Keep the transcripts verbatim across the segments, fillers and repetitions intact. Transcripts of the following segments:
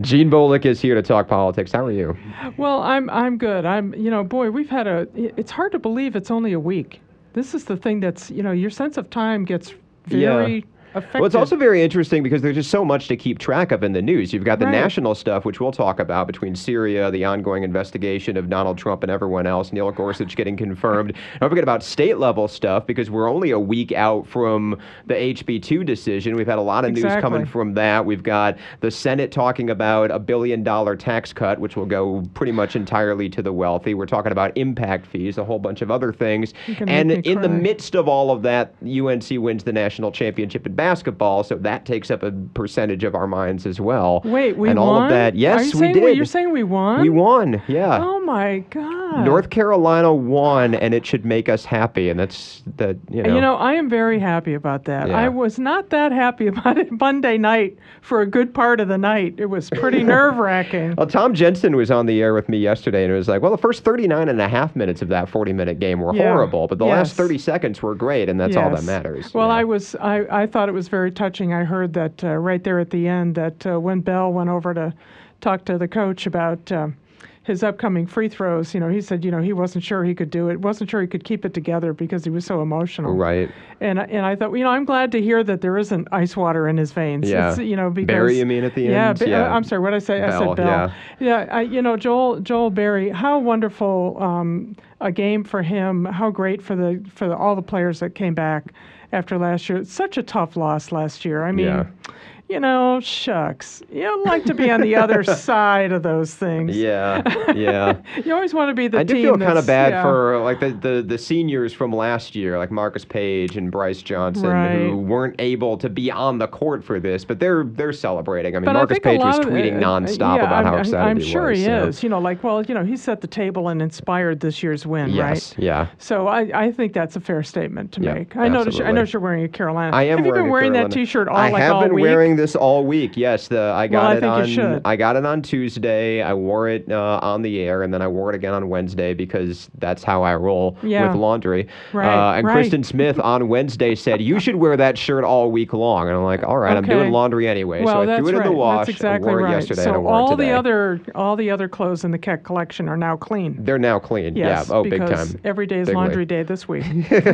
Gene Bolick is here to talk politics. How are you? Well, I'm I'm good. I'm you know, boy, we've had a. It's hard to believe it's only a week. This is the thing that's you know, your sense of time gets very. Yeah. Affected. Well, it's also very interesting because there's just so much to keep track of in the news. You've got the right. national stuff, which we'll talk about, between Syria, the ongoing investigation of Donald Trump and everyone else, Neil Gorsuch getting confirmed. Don't forget about state-level stuff because we're only a week out from the H B two decision. We've had a lot of exactly. news coming from that. We've got the Senate talking about a billion-dollar tax cut, which will go pretty much entirely to the wealthy. We're talking about impact fees, a whole bunch of other things. And in the midst of all of that, U N C wins the national championship in basketball, so that takes up a percentage of our minds as well. Wait, we and won? all of that. Yes, Are you we saying did. We, you're saying we won? We won, yeah. Oh my God. North Carolina won, and it should make us happy, and that's that. You know. You know, I am very happy about that. Yeah. I was not that happy about it Monday night for a good part of the night. It was pretty nerve-wracking. Well, Tom Jensen was on the air with me yesterday, and it was like, well, the first thirty-nine and a half minutes of that forty-minute game were yeah. horrible, but the yes. last thirty seconds were great, and that's yes. all that matters. Well, yeah. I was, I, I thought it was very touching. I heard that uh, right there at the end that uh, when Bell went over to talk to the coach about uh, his upcoming free throws, you know, he said, you know, he wasn't sure he could do it, wasn't sure he could keep it together because he was so emotional. Right. And and I thought, well, you know, I'm glad to hear that there isn't ice water in his veins. Yeah. It's, you know, because Barry, you mean at the yeah, end? Ba- Yeah. I'm sorry, what did I say? Bell, I said Bell. yeah. Yeah. I, you know, Joel Joel Barry, how wonderful um, a game for him. How great for the for the, all the players that came back after last year. It's such a tough loss last year. I mean. Yeah. You know, shucks. You like to be on the other side of those things. Yeah, yeah. You always want to be the I team do feel kind of bad yeah. for like the, the, the seniors from last year, like Marcus Page and Bryce Johnson, right. who weren't able to be on the court for this, but they're they're celebrating. I mean, but Marcus I Page was of, tweeting uh, nonstop yeah, about I'm, how excited I'm he sure was. he so. is. You know, like, well, you know, he set the table and inspired this year's win, yes, right? yeah. So I, I think that's a fair statement to yeah, make. I notice I notice you're wearing a Carolina. I am Have wearing you been wearing Carolina. that T-shirt all I like have all been week? wearing this all week. Yes, the I got well, I it think on. you should. I got it on Tuesday. I wore it uh, on the air, and then I wore it again on Wednesday because that's how I roll yeah. with laundry. Right, uh, and right. Kristen Smith on Wednesday said you should wear that shirt all week long, and I'm like, all right, okay. I'm doing laundry anyway. Well, so I that's threw it right. in the wash. That's exactly I wore right. it yesterday, so and I wore all it today. the other all the other clothes in the Keck collection are now clean. They're now clean. Yes, yeah. Oh, big because time. every day is Big laundry way. day this week.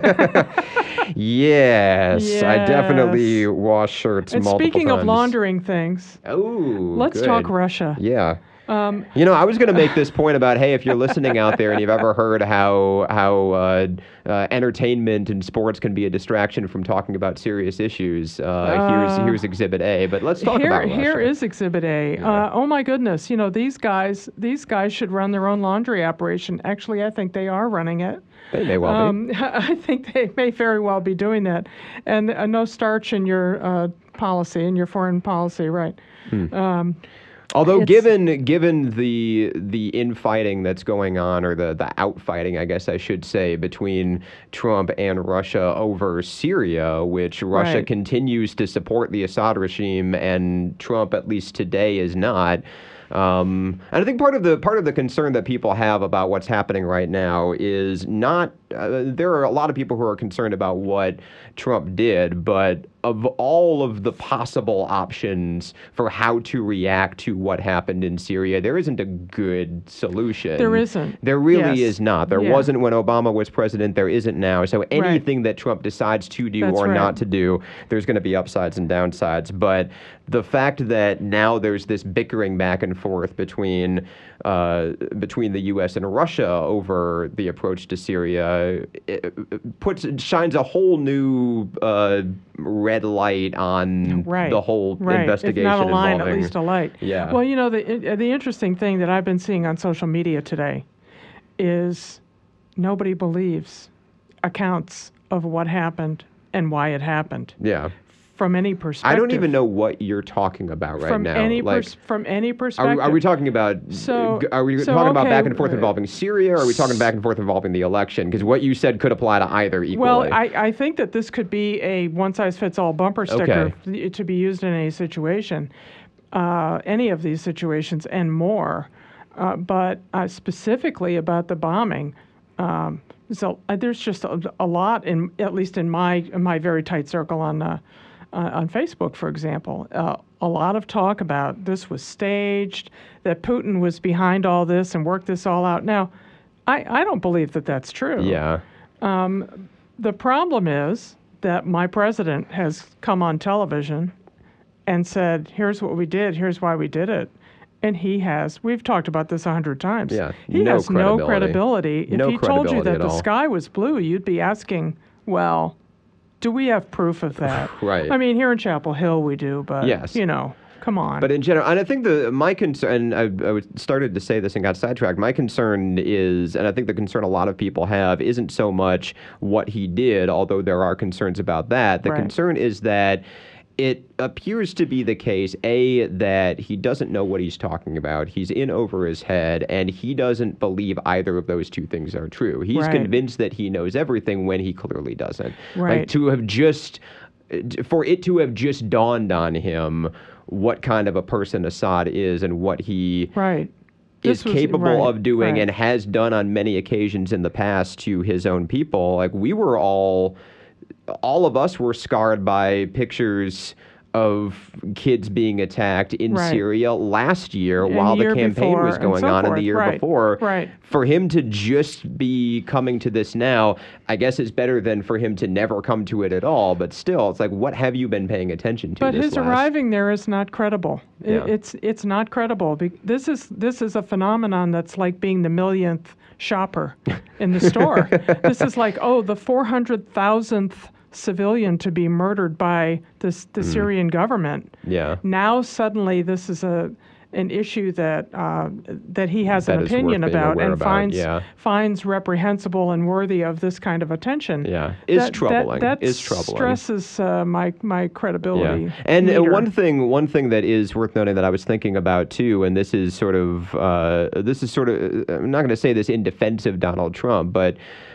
yes, yes, I definitely wash shirts and multiple speaking times. of laundering things, oh, let's good. talk Russia. Yeah. Um, you know, I was going to make this point about, hey, if you're listening out there and you've ever heard how how uh, uh, entertainment and sports can be a distraction from talking about serious issues, uh, uh, here's here's Exhibit A. But let's talk here, about Russia. Here is Exhibit A. Yeah. Uh, oh my goodness! You know, these guys these guys should run their own laundry operation. Actually, I think they are running it. They may well um, be. I think they may very well be doing that. And uh, no starch in your uh, policy, in your foreign policy, right? Hmm. Um, Although It's- given given the the infighting that's going on, or the, the outfighting, I guess I should say, between Trump and Russia over Syria, which Russia Right. continues to support the Assad regime, and Trump, at least today, is not. Um, and I think part of the part of the concern that people have about what's happening right now is not. Uh, there are a lot of people who are concerned about what Trump did, but of all of the possible options for how to react to what happened in Syria, there isn't a good solution. There isn't. There really Yes. is not. There Yeah. wasn't when Obama was president. There isn't now. So anything that Trump decides to do That's or right. not to do, there's going to be upsides and downsides. But the fact that now there's this bickering back and forth between uh, between the U S and Russia over the approach to Syria, it puts shines a whole new uh, red light on Right. the whole right. investigation If not a line, involving. at least a light. Yeah. Well, you know, the uh, the interesting thing that I've been seeing on social media today is nobody believes accounts of what happened and why it happened yeah. from any perspective. I don't even know what you're talking about right from now. Any like, pers- from any are, perspective. we- are we talking about? So- Are we so, talking about okay, back and forth uh, involving Syria, or are we talking back and forth involving the election? Because what you said could apply to either equally. Well, I, I think that this could be a one-size-fits-all bumper sticker f- to be used in any situation, uh, any of these situations and more. Uh, but uh, specifically about the bombing, um, so uh, there's just a, a lot, in at least in my in my very tight circle on uh, uh, on Facebook, for example. Uh, a lot of talk about this was staged, that Putin was behind all this and worked this all out. Now, I, I don't believe that that's true. Yeah. Um, the problem is that my president has come on television and said, here's what we did, here's why we did it. And he has, we've talked about this a hundred times. Yeah, he no has no credibility. If No he told you credibility that at the all. sky was blue, you'd be asking, well, do we have proof of that? Right. I mean, here in Chapel Hill we do, but, Yes. you know, come on. But in general, and I think the my concern, and I, I was- started to say this and got sidetracked. My concern is, and I think the concern a lot of people have, isn't so much what he did, although there are concerns about that. The Right. concern is that it appears to be the case, A, that he doesn't know what he's talking about. He's in over his head, and he doesn't believe either of those two things are true. He's Right. convinced that he knows everything when he clearly doesn't. Right. Like, to have just, for it to have just dawned on him what kind of a person Assad is and what he right. is This was- capable right, of doing right. and has done on many occasions in the past to his own people. Like, we were all, all of us were scarred by pictures of kids being attacked in Right. Syria last year And while the year campaign before, was and going so on and the forth. year Right, before. right. For him to just be coming to this now, I guess it's better than for him to never come to it at all. But still, it's like, what have you been paying attention to? But this his last- arriving there is not credible. I- Yeah. It's it's not credible. Be- This is this is a phenomenon that's like being the millionth shopper in the store. This is like, oh, the four hundred thousandth civilian to be murdered by this the Syrian government. Yeah. Now suddenly this is a an issue that uh, that he has That an is worth opinion being about aware and about, finds yeah. finds reprehensible and worthy of this kind of attention. Yeah. Is That- troubling. That, that Is troubling. stresses uh, my my credibility. Yeah. And uh, meter. one thing, one thing that is worth noting that I was thinking about too, and this is sort of, uh, this is sort of, I'm not going to say this in defense of Donald Trump, but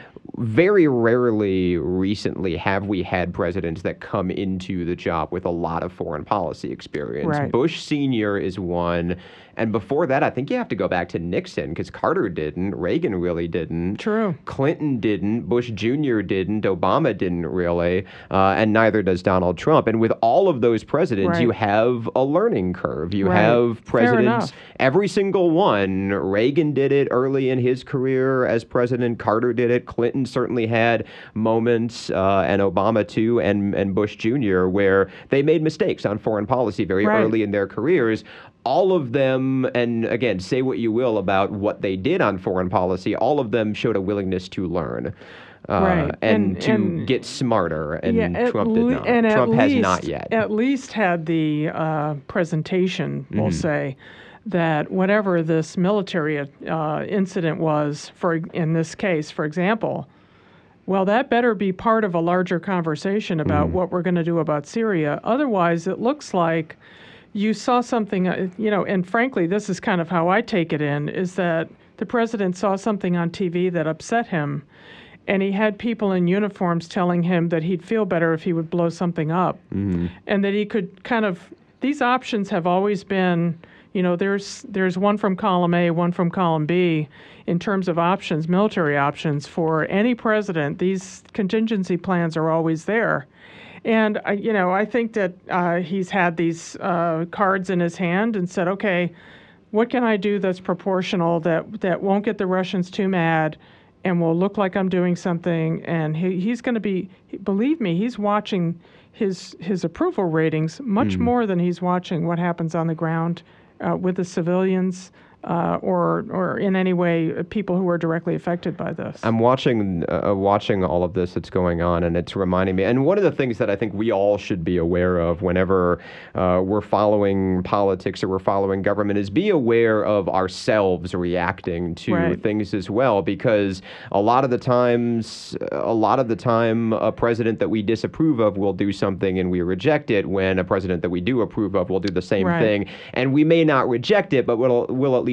very rarely recently have we had presidents that come into the job with a lot of foreign policy experience. Right. Bush Senior is one. And before that, I think you have to go back to Nixon, because Carter didn't, Reagan really didn't. True. Clinton didn't, Bush Junior didn't, Obama didn't really, uh, and neither does Donald Trump. And with all of those presidents, Right. you have a learning curve. You Right. have Fair presidents, enough. every single one. Reagan did it early in his career as president. Carter did it. Clinton certainly had moments, uh, and Obama too, and, and Bush Junior, where they made mistakes on foreign policy very Right. early in their careers. All of them, and again, say what you will about what they did on foreign policy, all of them showed a willingness to learn. Uh, Right. and, And- to and- get smarter, and at Trump did le- not. and at Trump has least- not yet. At least had the uh, presentation, Mm-hmm. we'll say, that whatever this military uh, incident was, for in this case, for example, well, that better be part of a larger conversation about Mm-hmm. what we're going to do about Syria. Otherwise, it looks like you saw something, uh, you know, and frankly, this is kind of how I take it in, is that the president saw something on T V that upset him, and he had people in uniforms telling him that he'd feel better if he would blow something up, Mm-hmm. and that he could kind of, these options have always been, you know, there's there's one from column A, one from column B, in terms of options, military options for any president. These contingency plans are always there. And, I, you know, I think that uh, he's had these uh, cards in his hand and said, okay, what can I do that's proportional, that, that won't get the Russians too mad and will look like I'm doing something? And he, he's going to be, believe me, he's watching his, his approval ratings much more than he's watching what happens on the ground uh, with the civilians. Uh, or, or in any way, uh, people who are directly affected by this. I'm watching uh, watching all of this that's going on, and it's reminding me. And one of the things that I think we all should be aware of whenever uh, we're following politics or we're following government is be aware of ourselves reacting to Right. things as well, because a lot of the times, a lot of the time, a president that we disapprove of will do something and we reject it, when a president that we do approve of will do the same Right. thing, and we may not reject it, but we'll we'll at least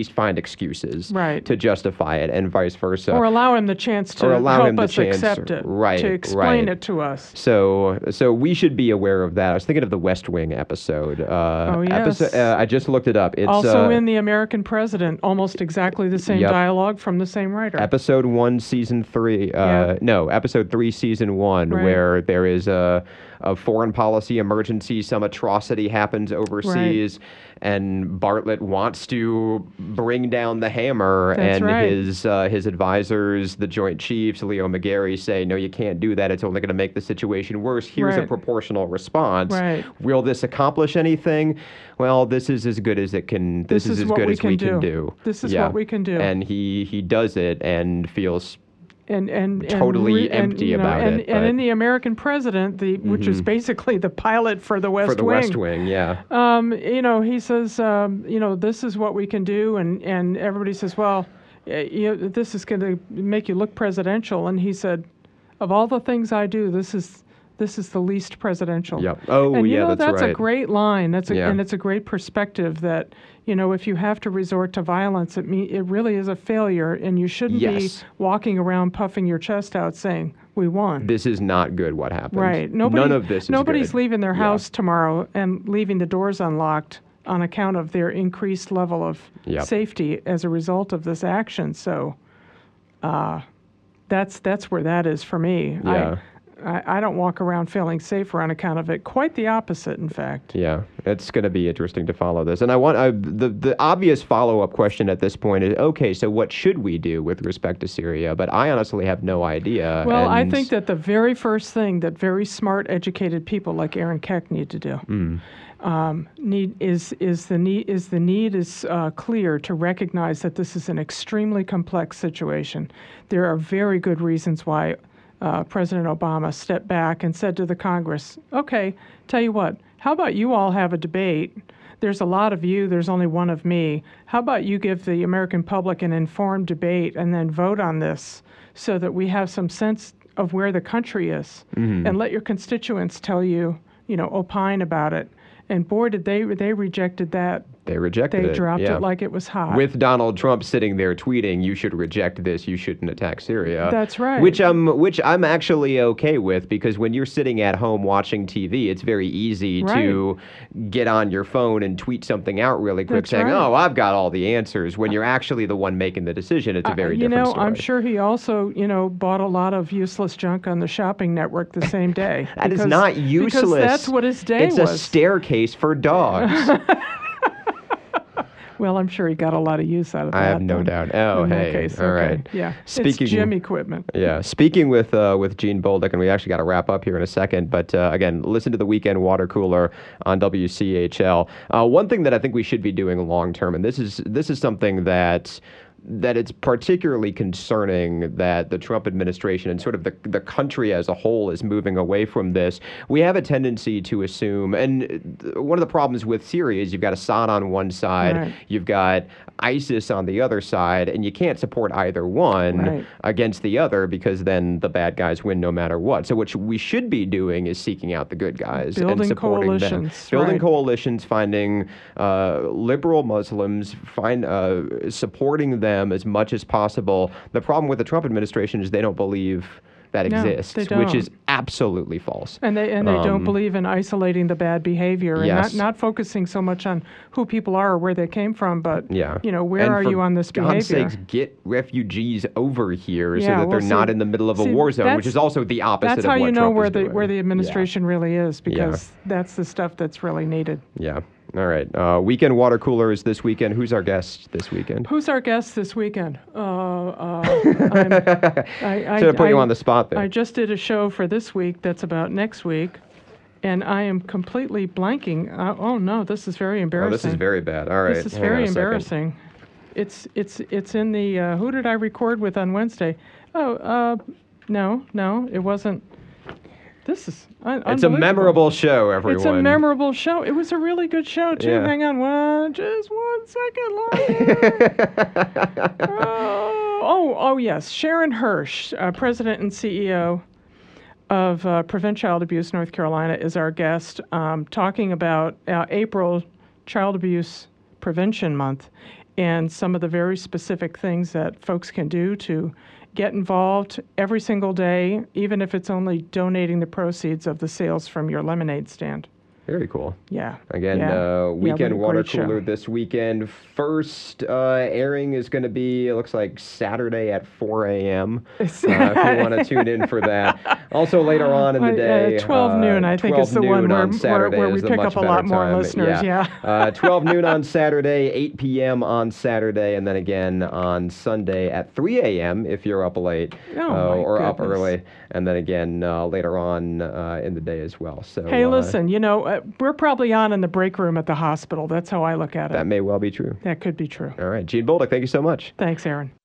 least find excuses Right. to justify it, and vice versa. Or allow him the chance to Or allow help him the us chance- accept it, right, to explain right. it to us. So, so we should be aware of that. I was thinking of the West Wing episode. Uh, Oh, yes. episode uh, I just looked it up. It's Also uh, in The American President, almost exactly the same Yep. dialogue from the same writer. episode one, season three. Uh, Yeah. No, episode three, season one, Right. where there is a, a foreign policy emergency. Some atrocity happens overseas, and Bartlett wants to bring down the hammer. That's and right. his uh, his advisors, the Joint Chiefs, Leo McGarry, say, "No, you can't do that. It's only going to make the situation worse. Here's a Right. proportional response. Right. Will this accomplish anything? Well, this is as good as it can. This, This is as what good we as can we can do. do. This is Yeah. what we can do. And he he does it and feels and and totally and, re- and, empty you know, about and, it, And but- in The American President, the which is basically the pilot for the West for the Wing. West Wing. Yeah. Um, you know, he says, um, you know, this is what we can do, and and everybody says, well, uh, you know, this is going to make you look presidential, and he said, of all the things I do, this is this is the least presidential. Yep. Oh, and you yeah, know, that's a right. great line. That's a, Yeah. and it's a great perspective that, you know, if you have to resort to violence, it me it really is a failure, and you shouldn't Yes. be walking around puffing your chest out saying we won. This is not good. What happened? Right. Nobody, None of this is Nobody's good. leaving their Yeah. house tomorrow and leaving the doors unlocked on account of their increased level of Yep. safety as a result of this action. So, uh, that's that's where that is for me. Yeah. I, I, I don't walk around feeling safer on account of it. Quite the opposite, in fact. Yeah, it's going to be interesting to follow this. And I want I, the the obvious follow up question at this point is, okay, so what should we do with respect to Syria? But I honestly have no idea. Well, I and- think that the very first thing that very smart, educated people like Aaron Keck need to do Mm. um, need is is the need is the need is uh, clear to recognize that this is an extremely complex situation. There are very good reasons why uh, President Obama stepped back and said to the Congress, "Okay, tell you what, how about you all have a debate? There's a lot of you, there's only one of me. How about you give the American public an informed debate and then vote on this so that we have some sense of where the country is, Mm-hmm. and let your constituents tell you, you know, opine about it." And boy, did they they rejected that. They rejected They it. dropped yeah. it like it was hot. With Donald Trump sitting there tweeting, "You should reject this. You shouldn't attack Syria." That's right. Which I'm, which I'm actually okay with, because when you're sitting at home watching T V, it's very easy to get on your phone and tweet something out really quick, That's saying, right. "Oh, I've got all the answers." When you're actually the one making the decision, it's a very Uh, you different know, story. I'm sure he also, you know, bought a lot of useless junk on the shopping network the same day. That is because- not useless. Because that's what his day It's was. a staircase for dogs. Well, I'm sure he got a lot of use out of that. I have no then, doubt. Oh, in that hey, case. all okay. right. Yeah. Speaking- it's gym equipment. Yeah, speaking with uh, with Gene Bolduc, and we actually got to wrap up here in a second. But uh, again, listen to the Weekend Water Cooler on W C H L. Uh, one thing that I think we should be doing long term, and this is this is something that that it's particularly concerning that the Trump administration and sort of the the country as a whole is moving away from this. We have a tendency to assume, and one of the problems with Syria is you've got Assad on one side, Right. you've got ISIS on the other side, and you can't support either one Right. against the other, because then the bad guys win no matter what. So what sh- we should be doing is seeking out the good guys and Building supporting them. coalitions, Building right. coalitions, finding uh, liberal Muslims, find uh, supporting them as much as possible. The problem with the Trump administration is they don't believe that No, exists, they which don't. is absolutely false. And they and they Um, don't believe in isolating the bad behavior and Yes. not, not focusing so much on who people are or where they came from, but Yeah. you know, where And are for you on this God's behavior? sakes, get refugees over here so Yeah, that well, they're not see- in the middle of a see, war zone, which that's- is also the opposite That's of how what you know Trump where is the doing. where the Yeah. administration really is, because that's the stuff that's really needed. Yeah. All right. Uh, weekend water cooler is this weekend. Who's our guest this weekend? Who's our guest this weekend? Uh, uh, I'm, I, I, Should have put you I- on the spot there. I just did a show for this week that's about next week, and I am completely blanking. Uh, oh no, this is very oh, embarrassing. this is very bad. All right. This is hang on very a second. embarrassing. It's it's it's in the uh, who did I record with on Wednesday? Oh, uh, no, no, it wasn't. This is un- It's a unbelievable. memorable show, everyone. It's a memorable show. It was a really good show too. Yeah. Hang on, one, just one second longer. oh, oh, oh, yes, Sharon Hirsch, uh, President and C E O of uh, Prevent Child Abuse North Carolina, is our guest, um, talking about uh, April Child Abuse Prevention Month, and some of the very specific things that folks can do to get involved every single day, even if it's only donating the proceeds of the sales from your lemonade stand. Very cool. Yeah. Again, yeah. uh, weekend yeah, water show. cooler this weekend. First uh, airing is going to be, it looks like Saturday at four a.m. uh, if you want to tune in for that. Also later on in the day, uh, twelve noon, I think, is the one where, where, where we pick up a lot more time. listeners. Yeah. yeah. uh, twelve noon on Saturday, eight p.m. on Saturday, and then again on Sunday at three a.m. if you're up late oh, uh, or goodness. up early, and then again uh, later on uh, in the day as well. So hey, uh, listen, you know, uh, we're probably on in the break room at the hospital. That's how I look at it. That may well be true. That could be true. All right. Gene Bolduc, thank you so much. Thanks, Aaron.